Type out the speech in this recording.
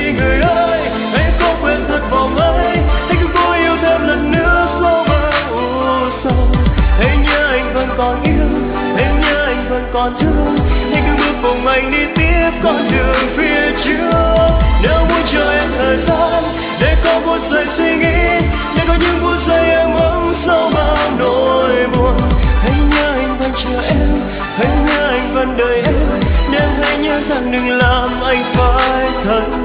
đi người ơi, hãy có quên thật vòng ấy, hãy cứ cố yêu thêm lần nữa sâu vào sâu. Hãy nhớ anh vẫn còn yêu, hãy nhớ anh vẫn còn thương, hãy cứ bước cùng anh đi tiếp con đường phía trước. Nếu muốn cho em thời gian để có phút giây suy nghĩ, để có những phút giây em ấm sâu bao nỗi buồn. Hãy nhớ anh vẫn chờ em, hãy nhớ anh vẫn đợi em, nhưng hãy nhớ rằng đừng làm anh phải thật